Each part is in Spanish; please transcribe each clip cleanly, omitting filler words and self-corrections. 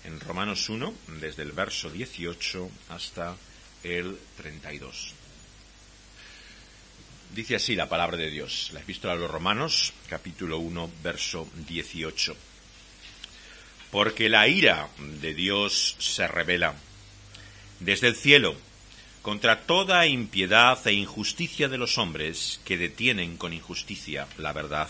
en Romanos 1, desde el verso 18 hasta el 32. Dice así la palabra de Dios, la epístola a los Romanos, capítulo 1, verso 18. Porque la ira de Dios se revela desde el cielo contra toda impiedad e injusticia de los hombres que detienen con injusticia la verdad.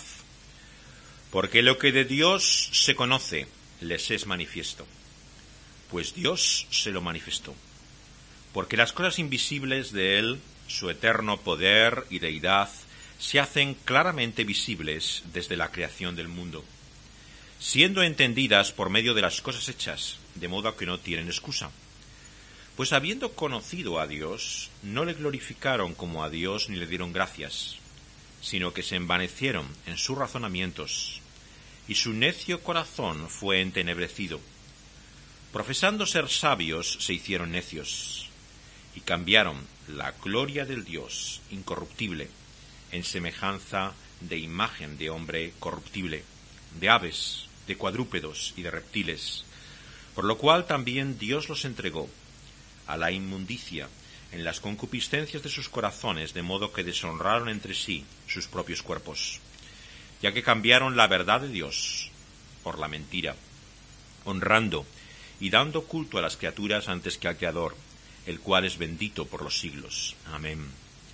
Porque lo que de Dios se conoce les es manifiesto, pues Dios se lo manifestó. Porque las cosas invisibles de Él, su eterno poder y deidad, se hacen claramente visibles desde la creación del mundo, siendo entendidas por medio de las cosas hechas, de modo que no tienen excusa. Pues habiendo conocido a Dios, no le glorificaron como a Dios ni le dieron gracias, sino que se envanecieron en sus razonamientos, y su necio corazón fue entenebrecido. Profesando ser sabios, se hicieron necios, y cambiaron la gloria del Dios incorruptible en semejanza de imagen de hombre corruptible, de aves, de cuadrúpedos y de reptiles, por lo cual también Dios los entregó a la inmundicia en las concupiscencias de sus corazones, de modo que deshonraron entre sí sus propios cuerpos, ya que cambiaron la verdad de Dios por la mentira, honrando y dando culto a las criaturas antes que al Creador, el cual es bendito por los siglos. Amén.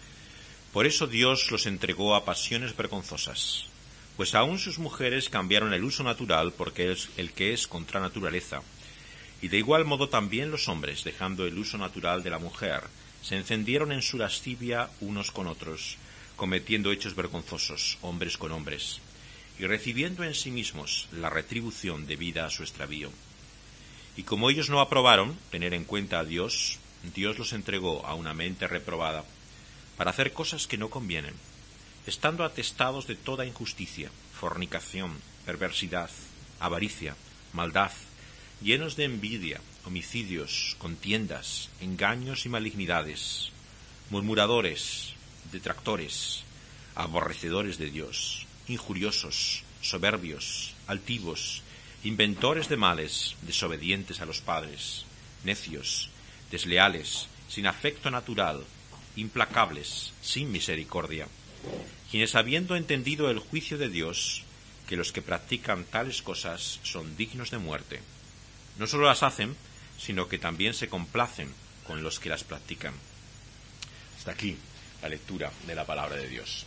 Por eso Dios los entregó a pasiones vergonzosas, pues aún sus mujeres cambiaron el uso natural porque es el que es contra naturaleza, y de igual modo también los hombres, dejando el uso natural de la mujer, se encendieron en su lascivia unos con otros, cometiendo hechos vergonzosos, hombres con hombres, y recibiendo en sí mismos la retribución debida a su extravío. Y como ellos no aprobaron tener en cuenta a Dios, Dios los entregó a una mente reprobada, para hacer cosas que no convienen, estando atestados de toda injusticia, fornicación, perversidad, avaricia, maldad, llenos de envidia, homicidios, contiendas, engaños y malignidades, murmuradores, detractores, aborrecedores de Dios, injuriosos, soberbios, altivos, inventores de males, desobedientes a los padres, necios, desleales, sin afecto natural, implacables, sin misericordia, quienes habiendo entendido el juicio de Dios, que los que practican tales cosas son dignos de muerte, no solo las hacen, sino que también se complacen con los que las practican. Hasta aquí la lectura de la palabra de Dios.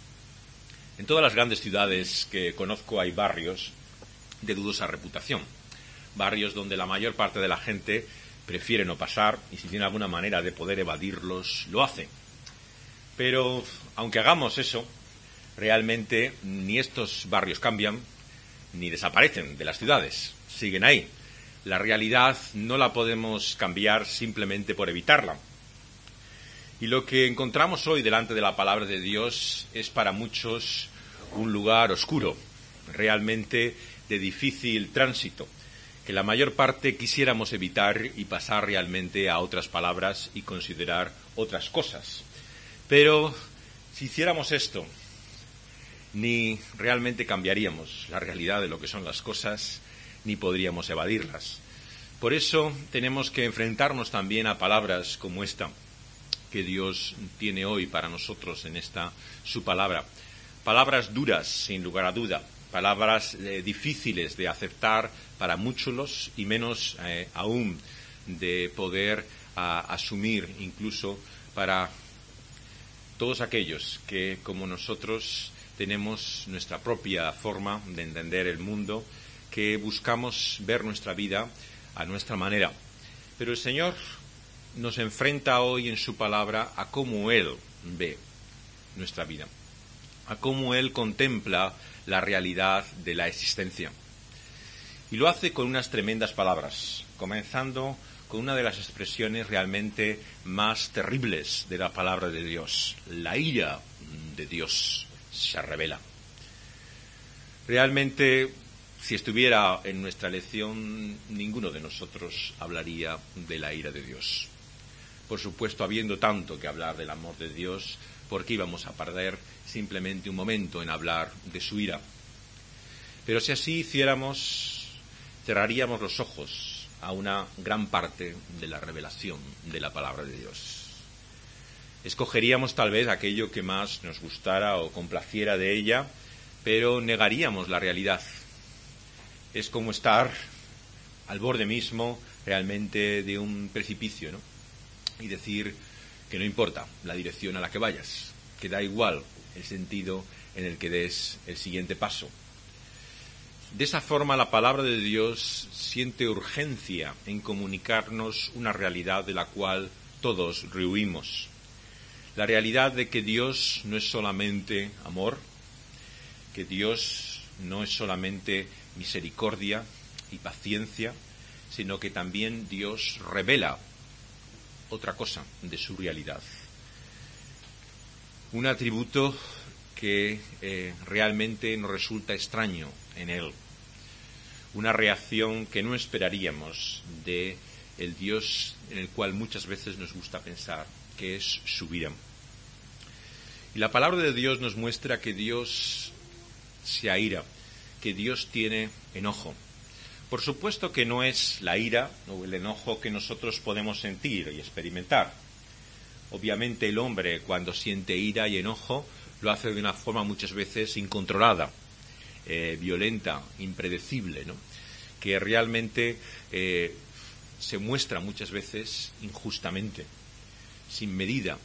En todas las grandes ciudades que conozco hay barrios de dudosa reputación, barrios donde la mayor parte de la gente prefiere no pasar y si tiene alguna manera de poder evadirlos, lo hace. Pero aunque hagamos eso, realmente ni estos barrios cambian ni desaparecen de las ciudades, siguen ahí. La realidad no la podemos cambiar simplemente por evitarla. Y lo que encontramos hoy delante de la palabra de Dios es para muchos un lugar oscuro, realmente de difícil tránsito, que la mayor parte quisiéramos evitar y pasar realmente a otras palabras y considerar otras cosas. Pero si hiciéramos esto, ni realmente cambiaríamos la realidad de lo que son las cosas, ni podríamos evadirlas. Por eso tenemos que enfrentarnos también a palabras como esta que Dios tiene hoy para nosotros en esta su palabra. Palabras duras, sin lugar a duda, palabras difíciles de aceptar para muchos y menos aún de poder asumir incluso para todos aquellos que, como nosotros, tenemos nuestra propia forma de entender el mundo, que buscamos ver nuestra vida a nuestra manera. Pero el Señor nos enfrenta hoy en su palabra a cómo Él ve nuestra vida, a cómo Él contempla la realidad de la existencia. Y lo hace con unas tremendas palabras, comenzando con una de las expresiones realmente más terribles de la palabra de Dios. La ira de Dios se revela. Realmente, si estuviera en nuestra lección, ninguno de nosotros hablaría de la ira de Dios. Por supuesto, habiendo tanto que hablar del amor de Dios, ¿por qué íbamos a perder simplemente un momento en hablar de su ira? Pero si así hiciéramos, cerraríamos los ojos a una gran parte de la revelación de la palabra de Dios. Escogeríamos tal vez aquello que más nos gustara o complaciera de ella, pero negaríamos la realidad. Es como estar al borde mismo realmente de un precipicio, ¿no? Y decir que no importa la dirección a la que vayas, que da igual el sentido en el que des el siguiente paso. De esa forma, la palabra de Dios siente urgencia en comunicarnos una realidad de la cual todos rehuimos. La realidad de que Dios no es solamente amor, que Dios no es solamente misericordia y paciencia, sino que también Dios revela otra cosa de su realidad. Un atributo que realmente nos resulta extraño en Él. Una reacción que no esperaríamos de el Dios en el cual muchas veces nos gusta pensar, que es su ira. Y la palabra de Dios nos muestra que Dios se aira, que Dios tiene enojo. Por supuesto que no es la ira o el enojo que nosotros podemos sentir y experimentar. Obviamente el hombre, cuando siente ira y enojo, lo hace de una forma muchas veces incontrolada, violenta, impredecible, ¿no? Que realmente se muestra muchas veces injustamente, sin medida.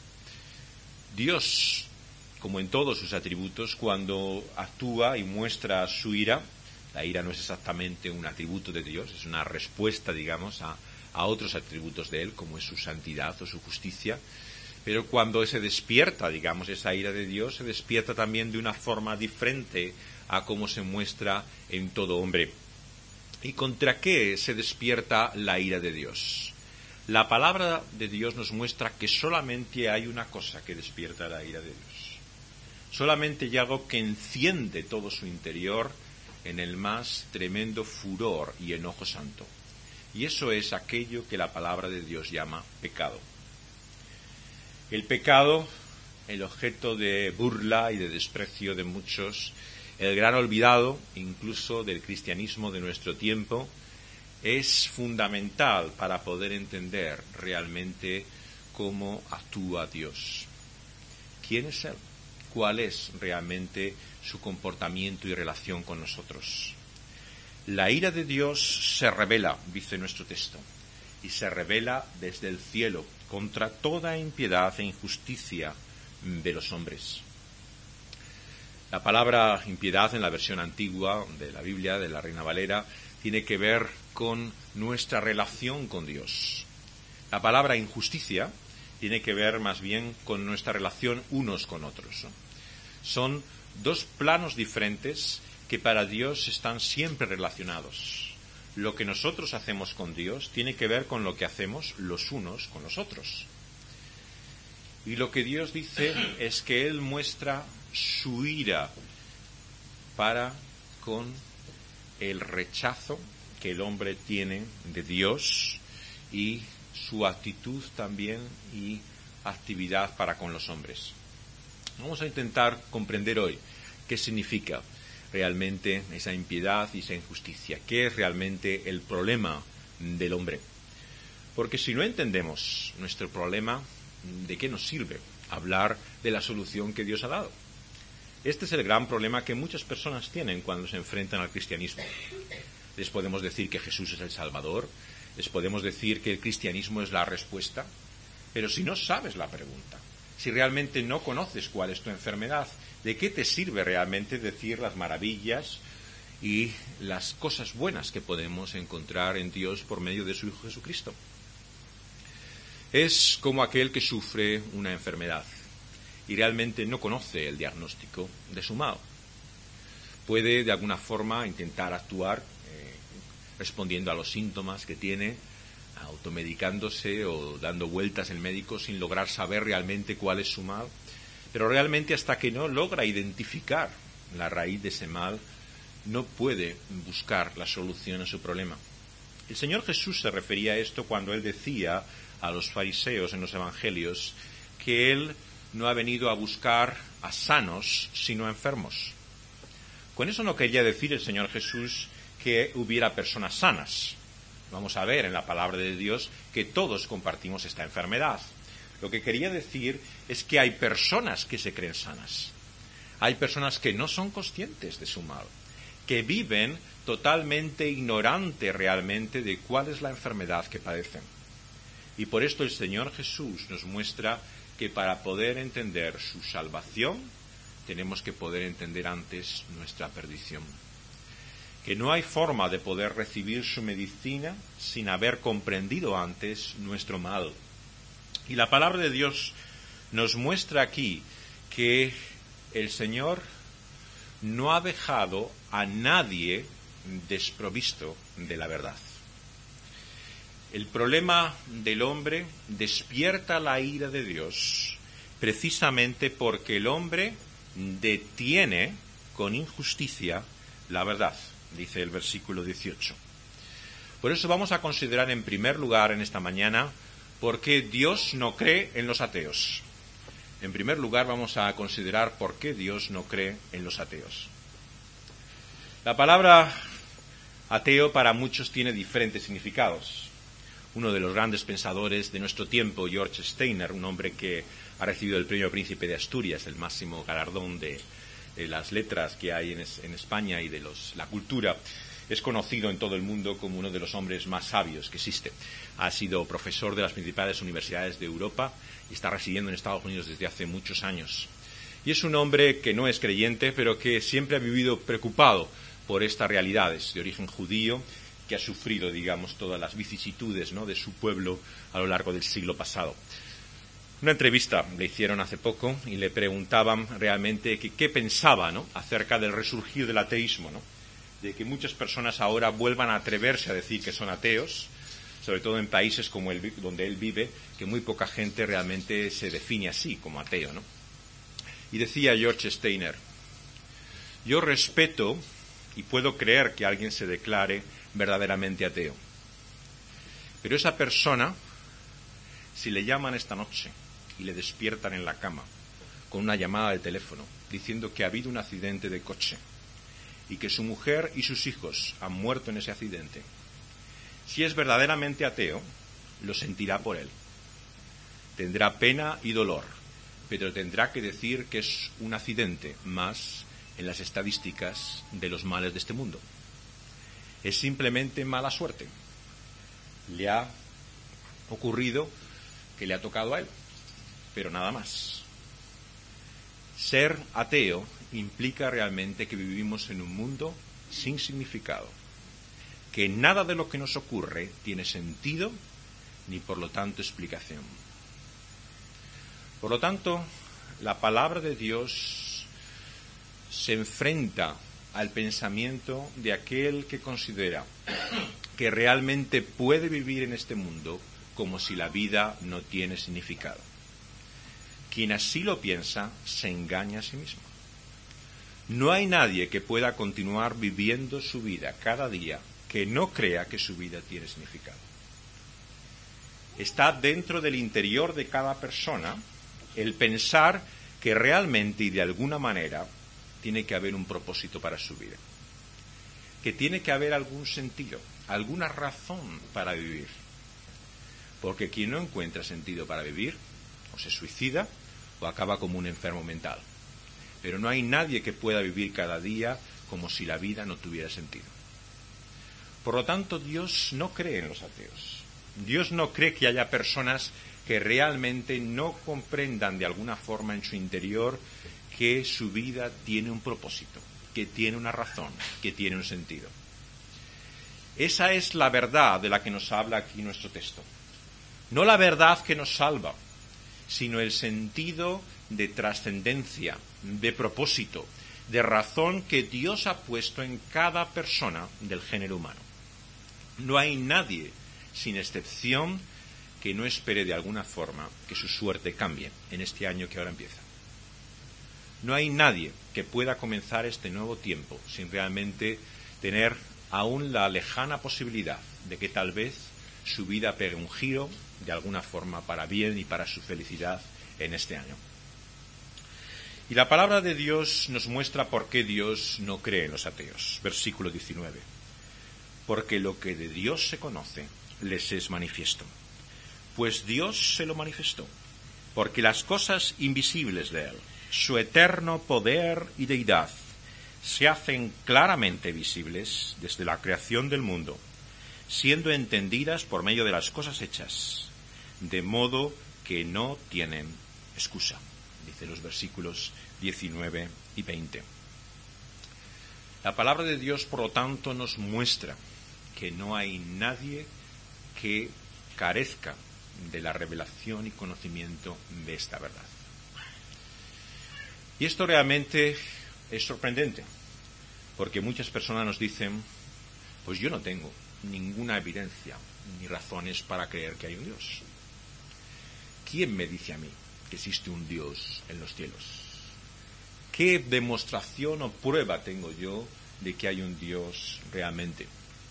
Dios, como en todos sus atributos, cuando actúa y muestra su ira, la ira no es exactamente un atributo de Dios, es una respuesta, digamos, a otros atributos de Él, como es su santidad o su justicia. Pero cuando se despierta, digamos, esa ira de Dios, se despierta también de una forma diferente a cómo se muestra en todo hombre. ¿Y contra qué se despierta la ira de Dios? La palabra de Dios nos muestra que solamente hay una cosa que despierta la ira de Dios. Solamente hay algo que enciende todo su interior en el más tremendo furor y enojo santo. Y eso es aquello que la palabra de Dios llama pecado. El pecado, el objeto de burla y de desprecio de muchos, el gran olvidado, incluso del cristianismo de nuestro tiempo, es fundamental para poder entender realmente cómo actúa Dios. ¿Quién es Él? ¿Cuál es realmente su comportamiento y relación con nosotros? La ira de Dios se revela, dice nuestro texto, y se revela desde el cielo contra toda impiedad e injusticia de los hombres. La palabra impiedad en la versión antigua de la Biblia, de la Reina Valera, tiene que ver con nuestra relación con Dios. La palabra injusticia tiene que ver más bien con nuestra relación unos con otros. Son dos planos diferentes que para Dios están siempre relacionados. Lo que nosotros hacemos con Dios tiene que ver con lo que hacemos los unos con los otros. Y lo que Dios dice es que Él muestra su ira para con el rechazo que el hombre tiene de Dios y su actitud también y actividad para con los hombres. Vamos a intentar comprender hoy qué significa realmente esa impiedad y esa injusticia, qué es realmente el problema del hombre. Porque si no entendemos nuestro problema, ¿de qué nos sirve hablar de la solución que Dios ha dado? Este es el gran problema que muchas personas tienen cuando se enfrentan al cristianismo. Les podemos decir que Jesús es el Salvador, les podemos decir que el cristianismo es la respuesta, pero si no sabes la pregunta, si realmente no conoces cuál es tu enfermedad, ¿de qué te sirve realmente decir las maravillas y las cosas buenas que podemos encontrar en Dios por medio de su Hijo Jesucristo? Es como aquel que sufre una enfermedad y realmente no conoce el diagnóstico de su mal. Puede de alguna forma intentar actuar respondiendo a los síntomas que tiene, automedicándose o dando vueltas el médico sin lograr saber realmente cuál es su mal, pero realmente hasta que no logra identificar la raíz de ese mal, no puede buscar la solución a su problema. El Señor Jesús se refería a esto cuando Él decía a los fariseos en los evangelios que Él no ha venido a buscar a sanos, sino a enfermos. Con eso no quería decir el Señor Jesús que hubiera personas sanas. Vamos a ver en la palabra de Dios que todos compartimos esta enfermedad. Lo que quería decir es que hay personas que se creen sanas. Hay personas que no son conscientes de su mal, que viven totalmente ignorantes realmente de cuál es la enfermedad que padecen. Y por esto el Señor Jesús nos muestra que para poder entender su salvación, tenemos que poder entender antes nuestra perdición. Que no hay forma de poder recibir su medicina sin haber comprendido antes nuestro mal. Y la palabra de Dios nos muestra aquí que el Señor no ha dejado a nadie desprovisto de la verdad. El problema del hombre despierta la ira de Dios precisamente porque el hombre detiene con injusticia la verdad, dice el versículo 18. Por eso vamos a considerar en primer lugar en esta mañana por qué Dios no cree en los ateos. En primer lugar vamos a considerar por qué Dios no cree en los ateos. La palabra ateo para muchos tiene diferentes significados. Uno de los grandes pensadores de nuestro tiempo, George Steiner, un hombre que ha recibido el Premio Príncipe de Asturias, el máximo galardón de las letras que hay en España y de la cultura, es conocido en todo el mundo como uno de los hombres más sabios que existe. Ha sido profesor de las principales universidades de Europa y está residiendo en Estados Unidos desde hace muchos años. Y es un hombre que no es creyente, pero que siempre ha vivido preocupado por estas realidades de origen judío, que ha sufrido, digamos, todas las vicisitudes, ¿no?, de su pueblo a lo largo del siglo pasado. Una entrevista le hicieron hace poco y le preguntaban realmente qué pensaba, ¿no?, acerca del resurgir del ateísmo, ¿no?, de que muchas personas ahora vuelvan a atreverse a decir que son ateos, sobre todo en países como donde él vive, que muy poca gente realmente se define así, como ateo, ¿no? Y decía George Steiner: yo respeto y puedo creer que alguien se declare verdaderamente ateo. Pero esa persona, si le llaman esta noche y le despiertan en la cama con una llamada de teléfono diciendo que ha habido un accidente de coche y que su mujer y sus hijos han muerto en ese accidente, si es verdaderamente ateo, lo sentirá por él. Tendrá pena y dolor, pero tendrá que decir que es un accidente más en las estadísticas de los males de este mundo. Es simplemente mala suerte. Le ha ocurrido que le ha tocado a él, pero nada más. Ser ateo implica realmente que vivimos en un mundo sin significado, que nada de lo que nos ocurre tiene sentido ni por lo tanto explicación. Por lo tanto, la palabra de Dios se enfrenta al pensamiento de aquel que considera que realmente puede vivir en este mundo como si la vida no tiene significado. Quien así lo piensa se engaña a sí mismo. No hay nadie que pueda continuar viviendo su vida cada día que no crea que su vida tiene significado. Está dentro del interior de cada persona el pensar que realmente y de alguna manera tiene que haber un propósito para su vida, que tiene que haber algún sentido, alguna razón para vivir. Porque quien no encuentra sentido para vivir, o se suicida, o acaba como un enfermo mental. Pero no hay nadie que pueda vivir cada día como si la vida no tuviera sentido. Por lo tanto, Dios no cree en los ateos. Dios no cree que haya personas que realmente no comprendan de alguna forma en su interior que su vida tiene un propósito, que tiene una razón, que tiene un sentido. Esa es la verdad de la que nos habla aquí nuestro texto. No la verdad que nos salva, sino el sentido de trascendencia, de propósito, de razón que Dios ha puesto en cada persona del género humano. No hay nadie, sin excepción, que no espere de alguna forma que su suerte cambie en este año que ahora empieza. No hay nadie que pueda comenzar este nuevo tiempo sin realmente tener aún la lejana posibilidad de que tal vez su vida pegue un giro de alguna forma para bien y para su felicidad en este año. Y la palabra de Dios nos muestra por qué Dios no cree en los ateos. Versículo 19. porque lo que de Dios se conoce les es manifiesto. Pues Dios se lo manifestó, porque las cosas invisibles de Él, su eterno poder y deidad, se hacen claramente visibles desde la creación del mundo, siendo entendidas por medio de las cosas hechas, de modo que no tienen excusa. Dice los versículos 19 y 20. La palabra de Dios, por lo tanto, nos muestra que no hay nadie que carezca de la revelación y conocimiento de esta verdad. Y esto realmente es sorprendente, porque muchas personas nos dicen, pues yo no tengo ninguna evidencia ni razones para creer que hay un Dios. ¿Quién me dice a mí que existe un Dios en los cielos? ¿Qué demostración o prueba tengo yo de que hay un Dios realmente?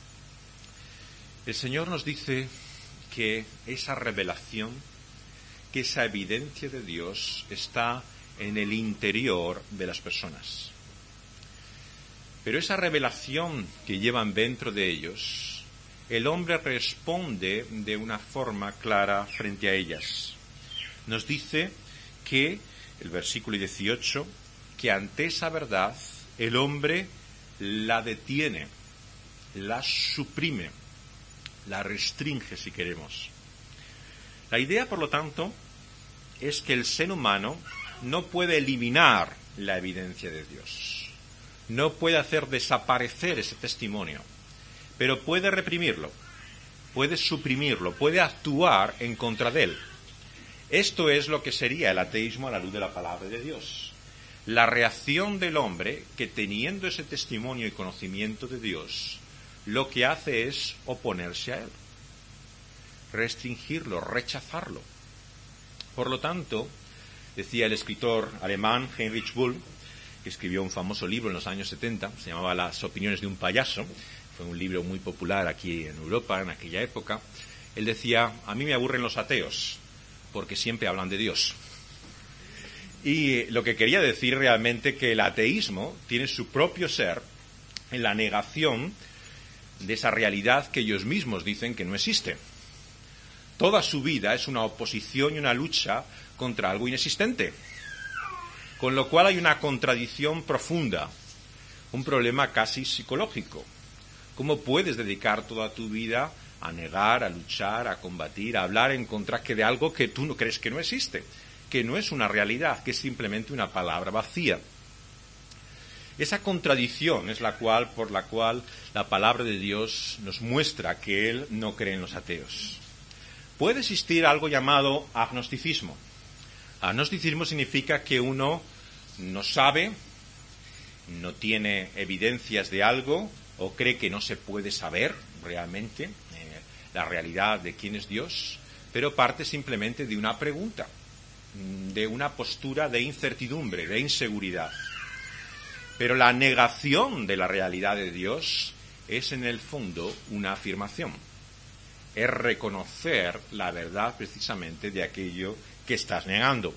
El Señor nos dice que esa revelación, que esa evidencia de Dios está en el interior de las personas. Pero esa revelación que llevan dentro de ellos, el hombre responde de una forma clara frente a ellas. Nos dice que, el versículo 18, que ante esa verdad el hombre la detiene, la suprime, la restringe si queremos. La idea, por lo tanto, es que el ser humano no puede eliminar la evidencia de Dios, no puede hacer desaparecer ese testimonio, pero puede reprimirlo, puede suprimirlo, puede actuar en contra de él. Esto es lo que sería el ateísmo a la luz de la palabra de Dios. La reacción del hombre que, teniendo ese testimonio y conocimiento de Dios, lo que hace es oponerse a él, restringirlo, rechazarlo. Por lo tanto, decía el escritor alemán Heinrich Böll, que escribió un famoso libro en los años 70, se llamaba Las opiniones de un payaso, fue un libro muy popular aquí en Europa en aquella época. Él decía, a mí me aburren los ateos, porque siempre hablan de Dios. Y lo que quería decir realmente que el ateísmo tiene su propio ser en la negación de esa realidad que ellos mismos dicen que no existe. Toda su vida es una oposición y una lucha contra algo inexistente, con lo cual hay una contradicción profunda, un problema casi psicológico. ¿Cómo puedes dedicar toda tu vida a negar, a luchar, a combatir, a hablar en contra de algo que tú no crees que no existe, que no es una realidad, que es simplemente una palabra vacía? Esa contradicción es por la cual la palabra de Dios nos muestra que Él no cree en los ateos. Puede existir algo llamado agnosticismo. Agnosticismo significa que uno no sabe, no tiene evidencias de algo, o cree que no se puede saber realmente la realidad de quién es Dios, pero parte simplemente de una pregunta, de una postura de incertidumbre, de inseguridad. Pero la negación de la realidad de Dios es en el fondo una afirmación. Es reconocer la verdad precisamente de aquello que estás negando.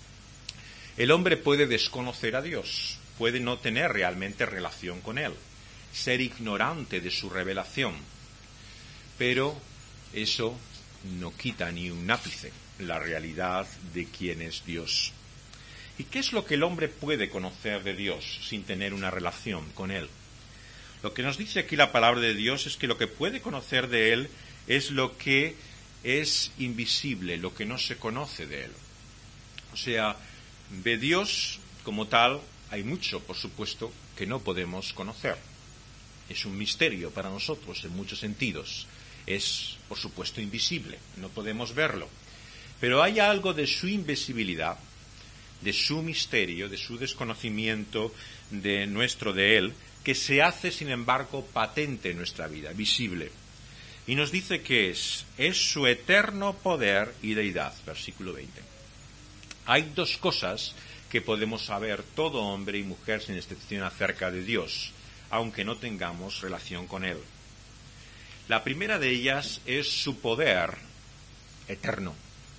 El hombre puede desconocer a Dios, puede no tener realmente relación con Él, ser ignorante de su revelación, pero eso no quita ni un ápice la realidad de quién es Dios. ¿Y qué es lo que el hombre puede conocer de Dios sin tener una relación con Él? Lo que nos dice aquí la palabra de Dios es que lo que puede conocer de Él es lo que es invisible, lo que no se conoce de Él. O sea, de Dios como tal hay mucho, por supuesto, que no podemos conocer. Es un misterio para nosotros en muchos sentidos. Es, por supuesto, invisible, no podemos verlo. Pero hay algo de su invisibilidad, de su misterio, de su desconocimiento de Él, que se hace, sin embargo, patente en nuestra vida, visible. Y nos dice que es su eterno poder y deidad, versículo 20. Hay dos cosas que podemos saber todo hombre y mujer sin excepción acerca de Dios, aunque no tengamos relación con Él. La primera de ellas es su poder eterno.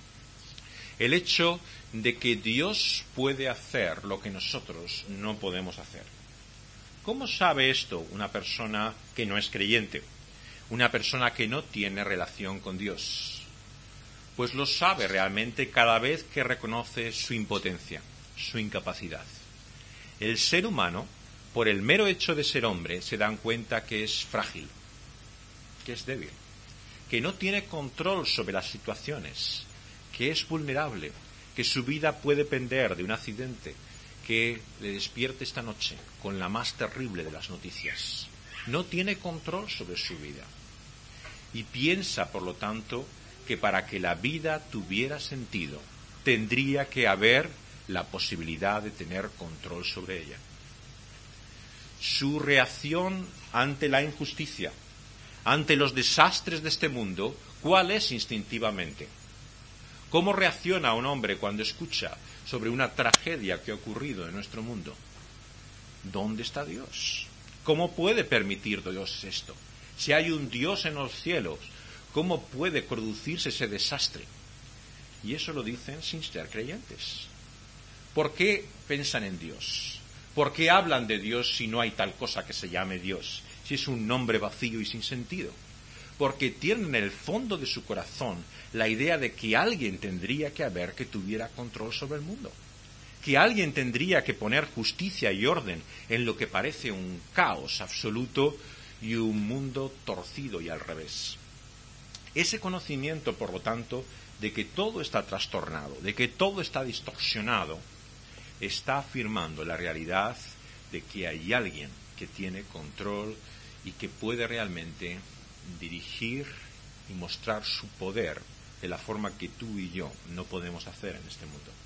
El hecho de que Dios puede hacer lo que nosotros no podemos hacer. ¿Cómo sabe esto una persona que no es creyente? una persona que no tiene relación con Dios, pues lo sabe realmente cada vez que reconoce su impotencia, su incapacidad. El ser humano, por el mero hecho de ser hombre, se dan cuenta que es frágil, que es débil, que no tiene control sobre las situaciones, que es vulnerable, que su vida puede pender de un accidente que le despierte esta noche con la más terrible de las noticias. No tiene control sobre su vida. Y piensa, por lo tanto, que para que la vida tuviera sentido, tendría que haber la posibilidad de tener control sobre ella. Su reacción ante la injusticia, ante los desastres de este mundo, ¿cuál es instintivamente? ¿Cómo reacciona un hombre cuando escucha sobre una tragedia que ha ocurrido en nuestro mundo? ¿Dónde está Dios? ¿Cómo puede permitir Dios esto? Si hay un Dios en los cielos, ¿cómo puede producirse ese desastre? Y eso lo dicen sin ser creyentes. ¿Por qué piensan en Dios? ¿Por qué hablan de Dios si no hay tal cosa que se llame Dios? Si es un nombre vacío y sin sentido. Porque tienen en el fondo de su corazón la idea de que alguien tendría que haber que tuviera control sobre el mundo. Que alguien tendría que poner justicia y orden en lo que parece un caos absoluto y un mundo torcido y al revés. Ese conocimiento, por lo tanto, de que todo está trastornado, de que todo está distorsionado, está afirmando la realidad de que hay alguien que tiene control y que puede realmente dirigir y mostrar su poder de la forma que tú y yo no podemos hacer en este mundo.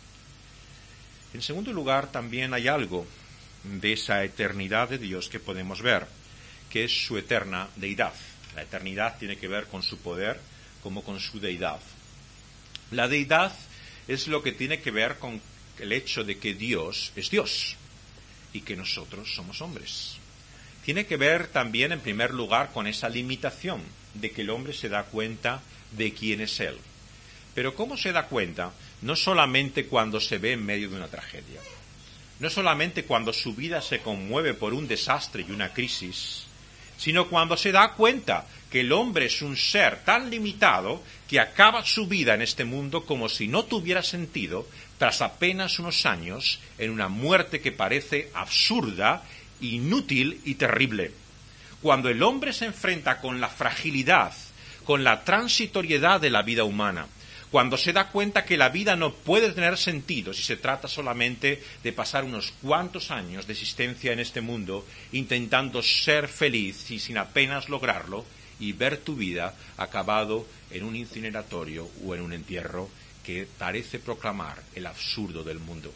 En segundo lugar, también hay algo de esa eternidad de Dios que podemos ver, que es su eterna deidad. La eternidad tiene que ver con su poder como con su deidad. La deidad es lo que tiene que ver con el hecho de que Dios es Dios y que nosotros somos hombres. Tiene que ver también, en primer lugar, con esa limitación de que el hombre se da cuenta de quién es él. Pero ¿cómo se da cuenta? No solamente cuando se ve en medio de una tragedia, no solamente cuando su vida se conmueve por un desastre y una crisis, sino cuando se da cuenta que el hombre es un ser tan limitado que acaba su vida en este mundo como si no tuviera sentido tras apenas unos años en una muerte que parece absurda, inútil y terrible. Cuando el hombre se enfrenta con la fragilidad, con la transitoriedad de la vida humana, cuando se da cuenta que la vida no puede tener sentido si se trata solamente de pasar unos cuantos años de existencia en este mundo intentando ser feliz y sin apenas lograrlo, y ver tu vida acabado en un incineratorio o en un entierro que parece proclamar el absurdo del mundo.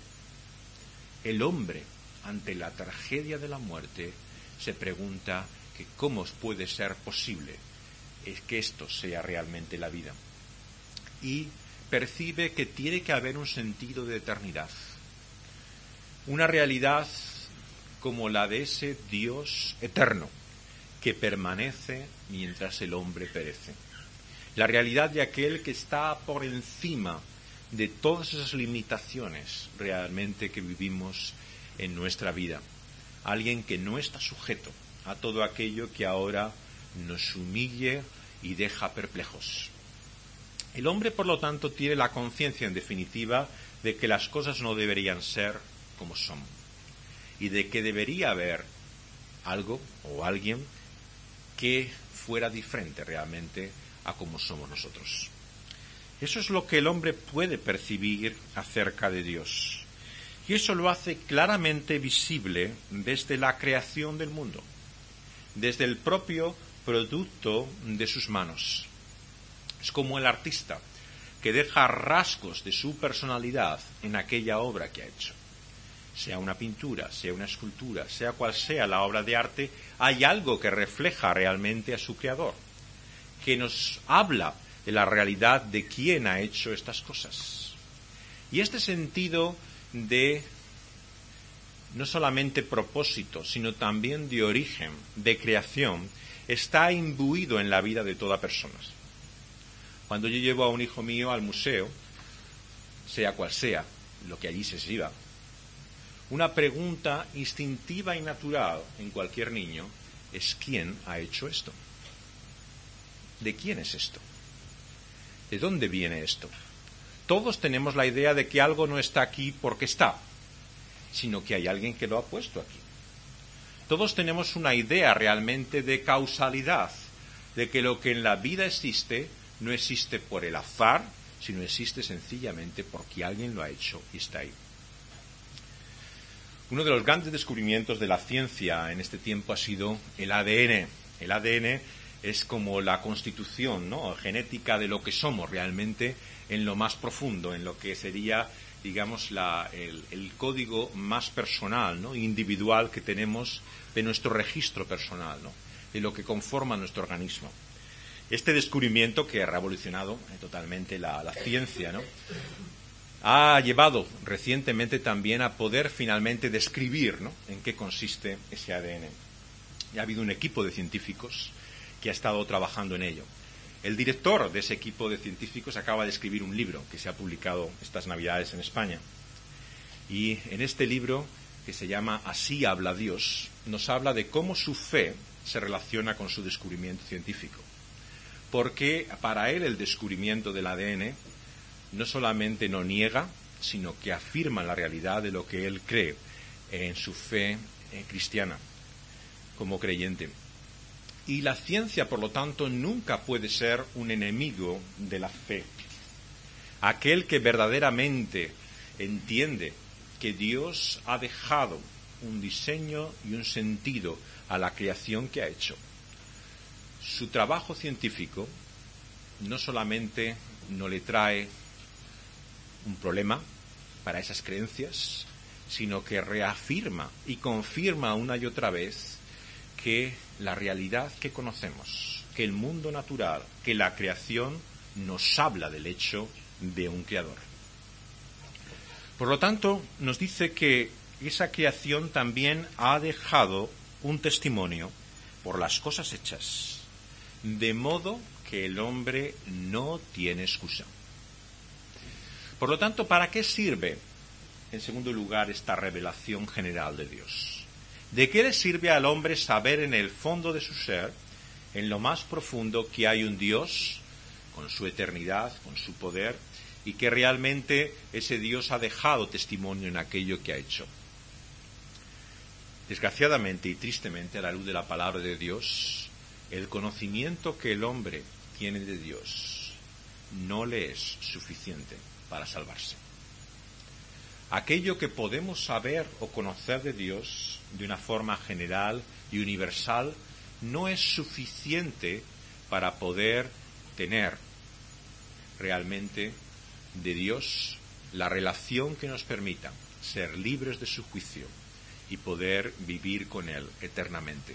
El hombre, ante la tragedia de la muerte, se pregunta que cómo puede ser posible que esto sea realmente la vida. Y percibe que tiene que haber un sentido de eternidad, una realidad como la de ese Dios eterno que permanece mientras el hombre perece, la realidad de aquel que está por encima de todas esas limitaciones realmente que vivimos en nuestra vida, alguien que no está sujeto a todo aquello que ahora nos humille y deja perplejos. El hombre, por lo tanto, tiene la conciencia, en definitiva, de que las cosas no deberían ser como son y de que debería haber algo o alguien que fuera diferente realmente a como somos nosotros. Eso es lo que el hombre puede percibir acerca de Dios. Y eso lo hace claramente visible desde la creación del mundo, desde el propio producto de sus manos. Es como el artista que deja rasgos de su personalidad en aquella obra que ha hecho. Sea una pintura, sea una escultura, sea cual sea la obra de arte, hay algo que refleja realmente a su creador, que nos habla de la realidad de quién ha hecho estas cosas. Y este sentido de no solamente propósito, sino también de origen, de creación, está imbuido en la vida de toda persona. Cuando yo llevo a un hijo mío al museo, sea cual sea lo que allí se exhiba, una pregunta instintiva y natural en cualquier niño es ¿quién ha hecho esto? ¿De quién es esto? ¿De dónde viene esto? Todos tenemos la idea de que algo no está aquí porque está, sino que hay alguien que lo ha puesto aquí. Todos tenemos una idea realmente de causalidad, de que lo que en la vida existe no existe por el azar, sino existe sencillamente porque alguien lo ha hecho y está ahí. Uno de los grandes descubrimientos de la ciencia en este tiempo ha sido el ADN. El ADN es como la constitución, ¿no?, genética de lo que somos realmente en lo más profundo, en lo que sería, digamos, el código más personal, ¿no?, individual que tenemos de nuestro registro personal, ¿no?, de lo que conforma nuestro organismo. Este descubrimiento, que ha revolucionado totalmente la ciencia, ¿no?, ha llevado recientemente también a poder finalmente describir, ¿no?, en qué consiste ese ADN. Y ha habido un equipo de científicos que ha estado trabajando en ello. El director de ese equipo de científicos acaba de escribir un libro que se ha publicado estas Navidades en España. Y en este libro, que se llama Así habla Dios, nos habla de cómo su fe se relaciona con su descubrimiento científico. Porque para él el descubrimiento del ADN no solamente no niega, sino que afirma la realidad de lo que él cree en su fe cristiana, como creyente. Y la ciencia, por lo tanto, nunca puede ser un enemigo de la fe. Aquel que verdaderamente entiende que Dios ha dejado un diseño y un sentido a la creación que ha hecho. Su trabajo científico no solamente no le trae un problema para esas creencias, sino que reafirma y confirma una y otra vez que la realidad que conocemos, que el mundo natural, que la creación nos habla del hecho de un creador. Por lo tanto, nos dice que esa creación también ha dejado un testimonio por las cosas hechas, de modo que el hombre no tiene excusa. Por lo tanto, ¿para qué sirve, en segundo lugar, esta revelación general de Dios? ¿De qué le sirve al hombre saber en el fondo de su ser, en lo más profundo, que hay un Dios con su eternidad, con su poder, y que realmente ese Dios ha dejado testimonio en aquello que ha hecho? Desgraciadamente y tristemente, a la luz de la palabra de Dios, el conocimiento que el hombre tiene de Dios no le es suficiente para salvarse. Aquello que podemos saber o conocer de Dios de una forma general y universal no es suficiente para poder tener realmente de Dios la relación que nos permita ser libres de su juicio y poder vivir con Él eternamente.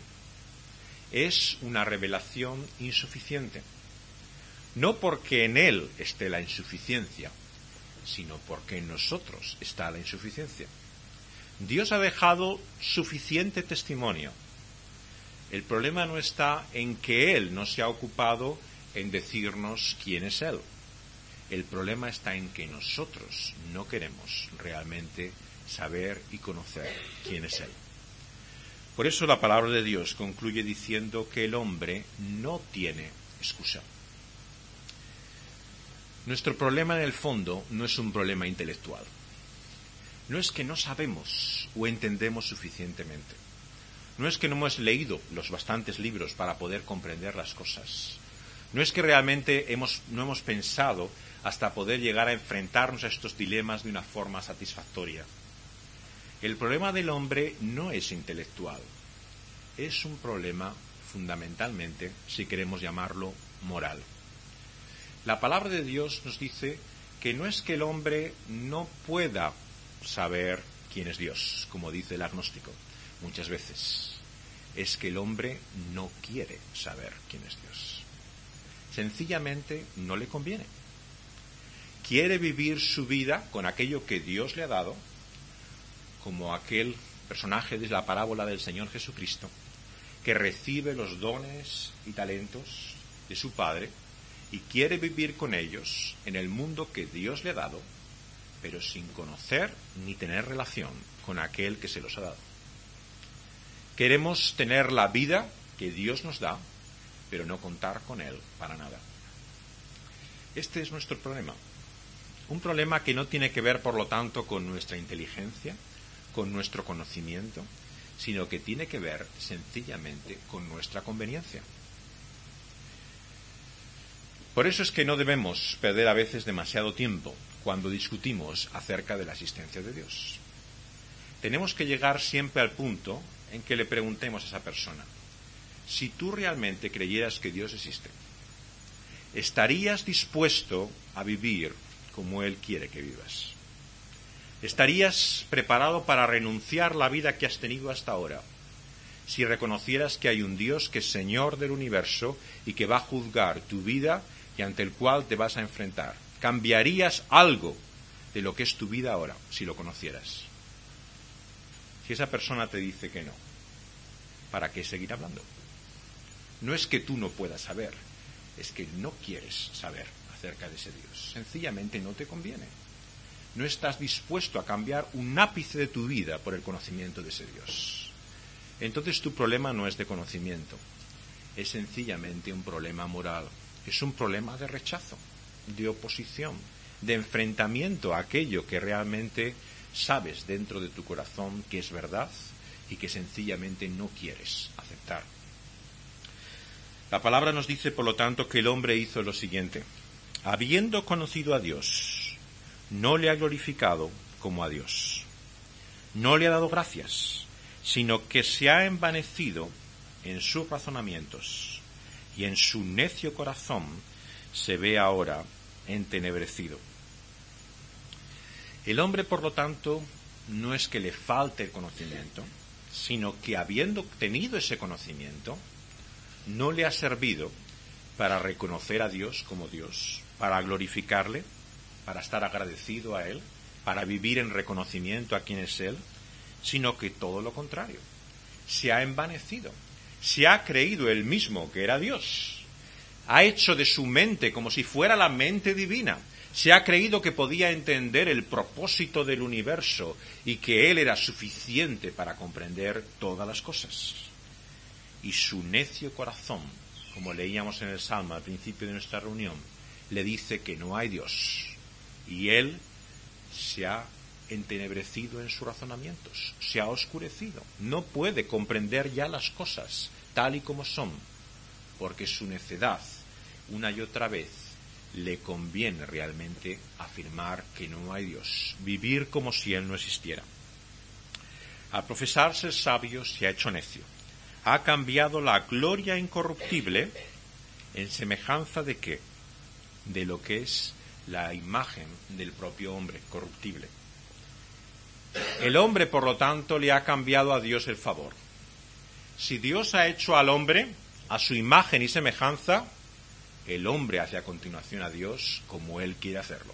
Es una revelación insuficiente, no porque en Él esté la insuficiencia, sino porque en nosotros está la insuficiencia. Dios ha dejado suficiente testimonio. El problema no está en que Él no se ha ocupado en decirnos quién es Él. El problema está en que nosotros no queremos realmente saber y conocer quién es Él. Por eso la palabra de Dios concluye diciendo que el hombre no tiene excusa. Nuestro problema en el fondo no es un problema intelectual. No es que no sabemos o entendemos suficientemente. No es que no hemos leído los bastantes libros para poder comprender las cosas. No es que realmente no hemos pensado hasta poder llegar a enfrentarnos a estos dilemas de una forma satisfactoria. El problema del hombre no es intelectual. Es un problema fundamentalmente, si queremos llamarlo, moral. La palabra de Dios nos dice que no es que el hombre no pueda saber quién es Dios, como dice el agnóstico muchas veces. Es que el hombre no quiere saber quién es Dios. Sencillamente no le conviene. Quiere vivir su vida con aquello que Dios le ha dado, como aquel personaje de la parábola del Señor Jesucristo, que recibe los dones y talentos de su Padre y quiere vivir con ellos en el mundo que Dios le ha dado, pero sin conocer ni tener relación con aquel que se los ha dado. Queremos tener la vida que Dios nos da, pero no contar con Él para nada. Este es nuestro problema. Un problema que no tiene que ver, por lo tanto, con nuestra inteligencia, con nuestro conocimiento, sino que tiene que ver sencillamente con nuestra conveniencia. Por eso es que no debemos perder a veces demasiado tiempo cuando discutimos acerca de la existencia de Dios. Tenemos que llegar siempre al punto en que le preguntemos a esa persona: si tú realmente creyeras que Dios existe, ¿estarías dispuesto a vivir como Él quiere que vivas? ¿Estarías preparado para renunciar la vida que has tenido hasta ahora si reconocieras que hay un Dios que es Señor del universo y que va a juzgar tu vida y ante el cual te vas a enfrentar? ¿Cambiarías algo de lo que es tu vida ahora si lo conocieras? Si esa persona te dice que no, ¿para qué seguir hablando? No es que tú no puedas saber, es que no quieres saber acerca de ese Dios. Sencillamente no te conviene. No estás dispuesto a cambiar un ápice de tu vida por el conocimiento de ese Dios. Entonces tu problema no es de conocimiento, es sencillamente un problema moral. Es un problema de rechazo, de oposición, de enfrentamiento a aquello que realmente sabes dentro de tu corazón que es verdad y que sencillamente no quieres aceptar. La palabra nos dice, por lo tanto, que el hombre hizo lo siguiente: habiendo conocido a Dios, no le ha glorificado como a Dios, no le ha dado gracias, sino que se ha envanecido en sus razonamientos, y en su necio corazón se ve ahora entenebrecido. El hombre, por lo tanto, no es que le falte el conocimiento, sino que habiendo obtenido ese conocimiento, no le ha servido para reconocer a Dios como Dios, para glorificarle, para estar agradecido a Él, para vivir en reconocimiento a quién es Él, sino que todo lo contrario. Se ha envanecido, se ha creído él mismo que era Dios, ha hecho de su mente como si fuera la mente divina, se ha creído que podía entender el propósito del universo y que Él era suficiente para comprender todas las cosas. Y su necio corazón, como leíamos en el Salmo al principio de nuestra reunión, le dice que no hay Dios. Y él se ha entenebrecido en sus razonamientos, se ha oscurecido. No puede comprender ya las cosas tal y como son, porque su necedad, una y otra vez, le conviene realmente afirmar que no hay Dios, vivir como si Él no existiera. Al profesar ser sabio se ha hecho necio, ha cambiado la gloria incorruptible en semejanza de ¿qué? De lo que es la imagen del propio hombre corruptible. El hombre, por lo tanto, le ha cambiado a Dios el favor. Si Dios ha hecho al hombre a su imagen y semejanza, el hombre hace a continuación a Dios como Él quiere hacerlo.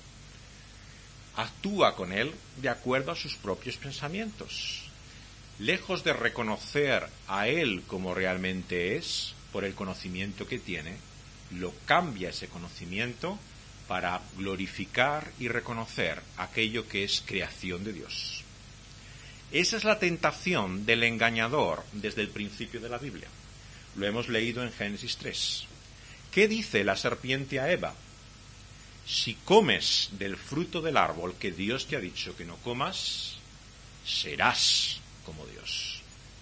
Actúa con Él de acuerdo a sus propios pensamientos. Lejos de reconocer a Él como realmente es, por el conocimiento que tiene, lo cambia ese conocimiento para glorificar y reconocer aquello que es creación de Dios. Esa es la tentación del engañador desde el principio de la Biblia. Lo hemos leído en Génesis 3. ¿Qué dice la serpiente a Eva? Si comes del fruto del árbol que Dios te ha dicho que no comas, serás como Dios.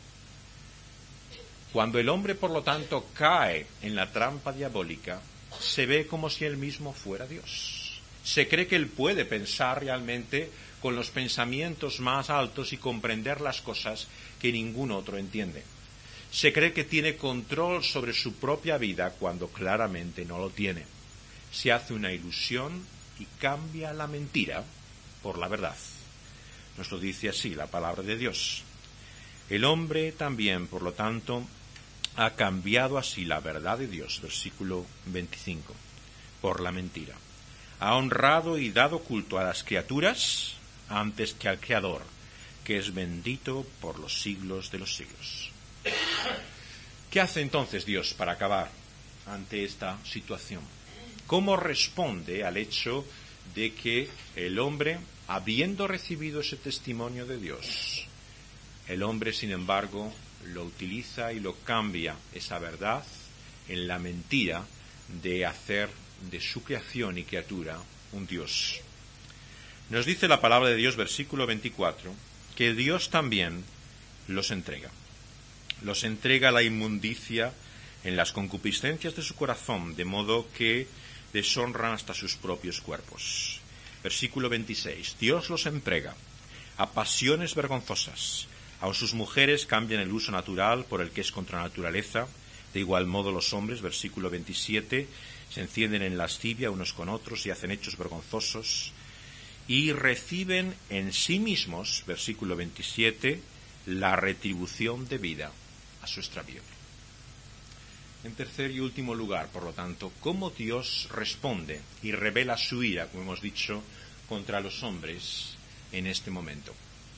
Cuando el hombre, por lo tanto, cae en la trampa diabólica, se ve como si él mismo fuera Dios. Se cree que él puede pensar realmente con los pensamientos más altos y comprender las cosas que ningún otro entiende. Se cree que tiene control sobre su propia vida cuando claramente no lo tiene. Se hace una ilusión y cambia la mentira por la verdad. Nos lo dice así la palabra de Dios. El hombre también, por lo tanto, ha cambiado así la verdad de Dios, versículo 25, por la mentira. Ha honrado y dado culto a las criaturas antes que al Creador, que es bendito por los siglos de los siglos. ¿Qué hace entonces Dios para acabar ante esta situación? ¿Cómo responde al hecho de que el hombre, habiendo recibido ese testimonio de Dios, el hombre, sin embargo, lo utiliza y lo cambia, esa verdad, en la mentira de hacer de su creación y criatura un Dios. Nos dice la palabra de Dios, versículo 24, que Dios también los entrega. Los entrega a la inmundicia en las concupiscencias de su corazón, de modo que deshonran hasta sus propios cuerpos. Versículo 26. Dios los entrega a pasiones vergonzosas. A sus mujeres cambian el uso natural por el que es contra la naturaleza. De igual modo los hombres, versículo 27, se encienden en lascivia unos con otros y hacen hechos vergonzosos. Y reciben en sí mismos, versículo 27, la retribución debida a su extravío. En tercer y último lugar, por lo tanto, cómo Dios responde y revela su ira, como hemos dicho, contra los hombres en este momento.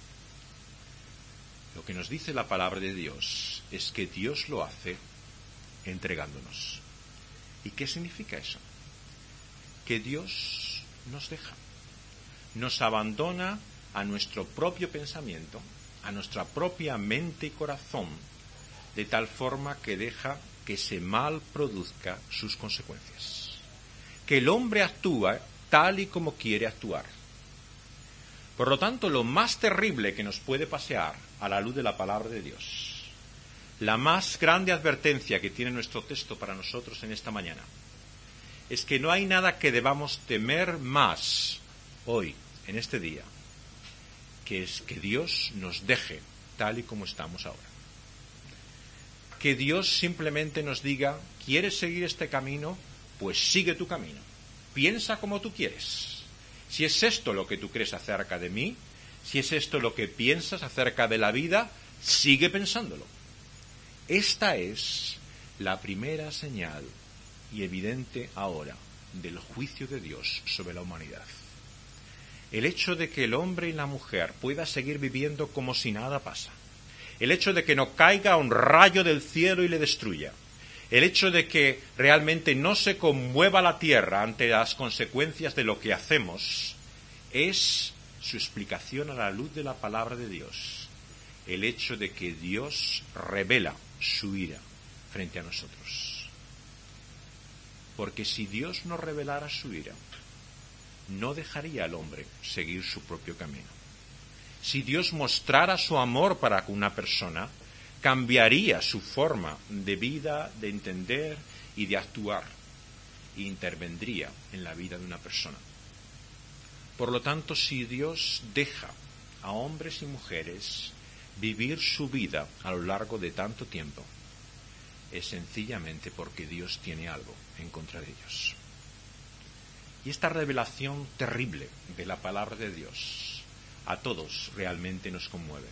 Lo que nos dice la palabra de Dios es que Dios lo hace entregándonos. ¿Y qué significa eso? Que Dios nos deja, nos abandona a nuestro propio pensamiento, a nuestra propia mente y corazón, de tal forma que deja que ese mal produzca sus consecuencias. Que el hombre actúa tal y como quiere actuar. Por lo tanto, lo más terrible que nos puede pasear a la luz de la palabra de Dios, la más grande advertencia que tiene nuestro texto para nosotros en esta mañana, es que no hay nada que debamos temer más hoy, en este día, que es que Dios nos deje tal y como estamos ahora. Que Dios simplemente nos diga, ¿quieres seguir este camino? Pues sigue tu camino. Piensa como tú quieres. Si es esto lo que tú crees acerca de mí, si es esto lo que piensas acerca de la vida, sigue pensándolo. Esta es la primera señal y evidente ahora del juicio de Dios sobre la humanidad. El hecho de que el hombre y la mujer puedan seguir viviendo como si nada pasa. El hecho de que no caiga un rayo del cielo y le destruya. El hecho de que realmente no se conmueva la tierra ante las consecuencias de lo que hacemos, es su explicación a la luz de la palabra de Dios. El hecho de que Dios revela su ira frente a nosotros. Porque si Dios no revelara su ira, no dejaría al hombre seguir su propio camino. Si Dios mostrara su amor para una persona, cambiaría su forma de vida, de entender y de actuar, e intervendría en la vida de una persona. Por lo tanto, si Dios deja a hombres y mujeres vivir su vida a lo largo de tanto tiempo, es sencillamente porque Dios tiene algo en contra de ellos. Y esta revelación terrible de la palabra de Dios a todos realmente nos conmueve.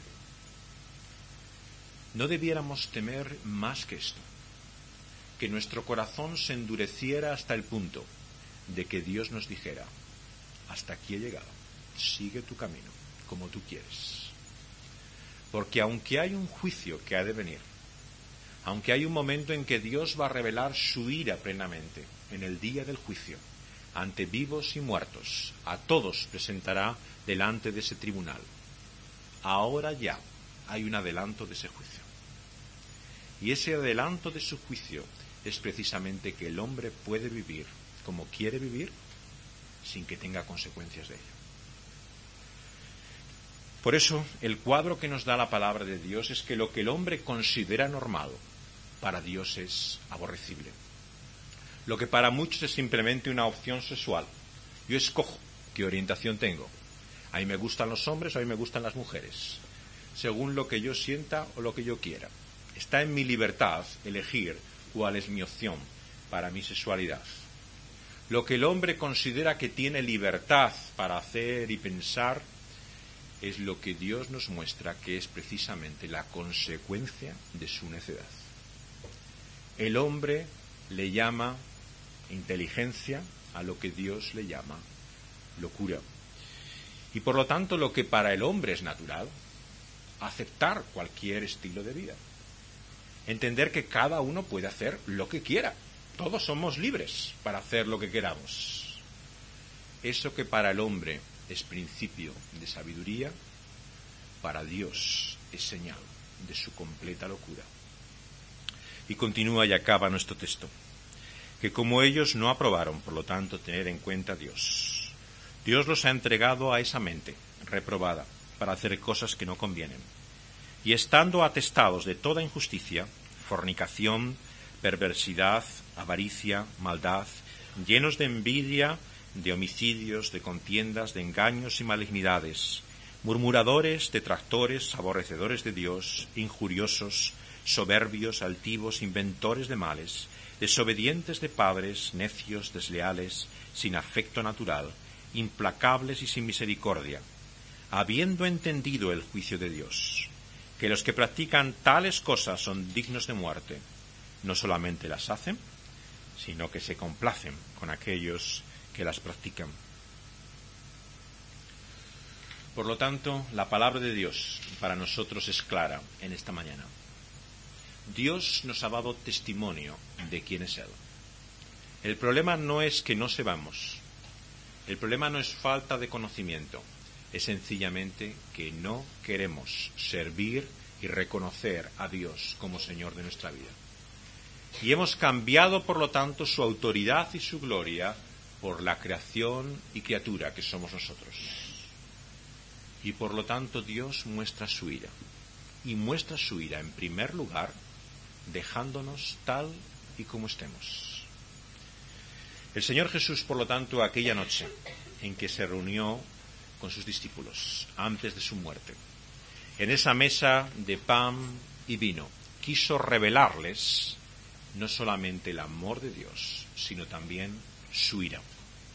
No debiéramos temer más que esto, que nuestro corazón se endureciera hasta el punto de que Dios nos dijera, hasta aquí he llegado, sigue tu camino como tú quieres. Porque aunque hay un juicio que ha de venir, aunque hay un momento en que Dios va a revelar su ira plenamente, en el día del juicio, ante vivos y muertos, a todos presentará delante de ese tribunal. Ahora ya hay un adelanto de ese juicio. Y ese adelanto de su juicio es precisamente que el hombre puede vivir como quiere vivir sin que tenga consecuencias de ello. Por eso, el cuadro que nos da la palabra de Dios es que lo que el hombre considera normal, para Dios es aborrecible. Lo que para muchos es simplemente una opción sexual. Yo escojo qué orientación tengo. A mí me gustan los hombres o a mí me gustan las mujeres, según lo que yo sienta o lo que yo quiera. Está en mi libertad elegir cuál es mi opción para mi sexualidad. Lo que el hombre considera que tiene libertad para hacer y pensar es lo que Dios nos muestra que es precisamente la consecuencia de su necedad. El hombre le llama inteligencia a lo que Dios le llama locura. Y por lo tanto lo que para el hombre es natural, aceptar cualquier estilo de vida. Entender que cada uno puede hacer lo que quiera. Todos somos libres para hacer lo que queramos. Eso que para el hombre es principio de sabiduría, para Dios es señal de su completa locura. Y continúa y acaba nuestro texto. Que como ellos no aprobaron, por lo tanto, tener en cuenta a Dios, Dios los ha entregado a esa mente reprobada para hacer cosas que no convienen. Y estando atestados de toda injusticia, fornicación, perversidad, avaricia, maldad, llenos de envidia, de homicidios, de contiendas, de engaños y malignidades, murmuradores, detractores, aborrecedores de Dios, injuriosos, soberbios, altivos, inventores de males, desobedientes de padres, necios, desleales, sin afecto natural, implacables y sin misericordia, habiendo entendido el juicio de Dios, que los que practican tales cosas son dignos de muerte, no solamente las hacen, sino que se complacen con aquellos que las practican. Por lo tanto, la palabra de Dios para nosotros es clara en esta mañana. Dios nos ha dado testimonio de quién es Él. El problema no es que no sepamos. El problema no es falta de conocimiento. Es sencillamente que no queremos servir y reconocer a Dios como Señor de nuestra vida. Y hemos cambiado, por lo tanto, su autoridad y su gloria por la creación y criatura que somos nosotros. Y por lo tanto Dios muestra su ira. Y muestra su ira, en primer lugar, dejándonos tal y como estemos. El Señor Jesús, por lo tanto, aquella noche en que se reunió con sus discípulos, antes de su muerte, en esa mesa de pan y vino, quiso revelarles no solamente el amor de Dios, sino también su ira.